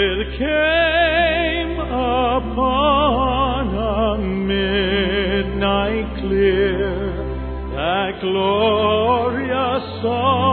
It came upon a midnight clear, that glorious song